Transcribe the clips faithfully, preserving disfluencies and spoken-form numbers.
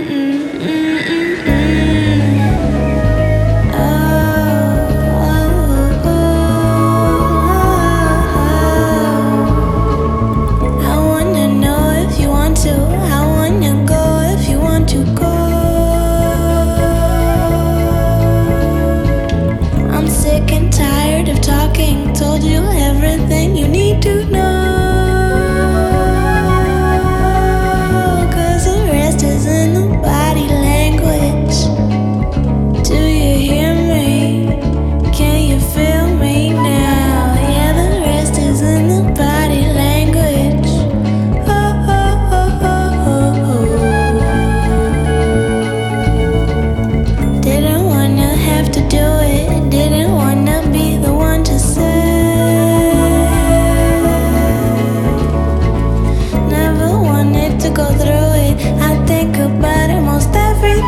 Told you everything you need to know, 'cause the rest is in the body language. Do you hear me? Can you feel me now? Yeah, the rest is in the body language. Oh, oh, oh, oh, oh, oh. Didn't wanna have to do it, didn't wanna be the one to say. To go through it, I think about it most every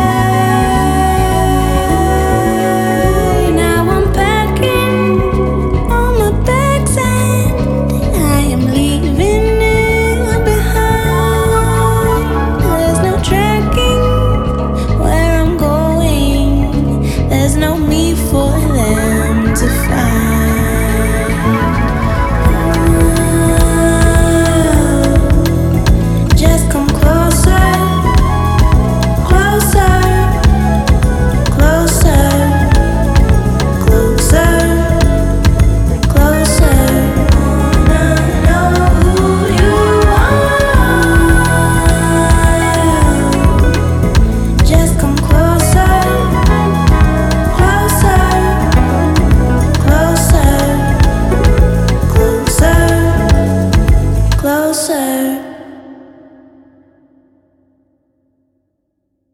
day. Now I'm packing on my bags and I am leaving it behind. There's no tracking where I'm going, there's no me for them to find. Closer.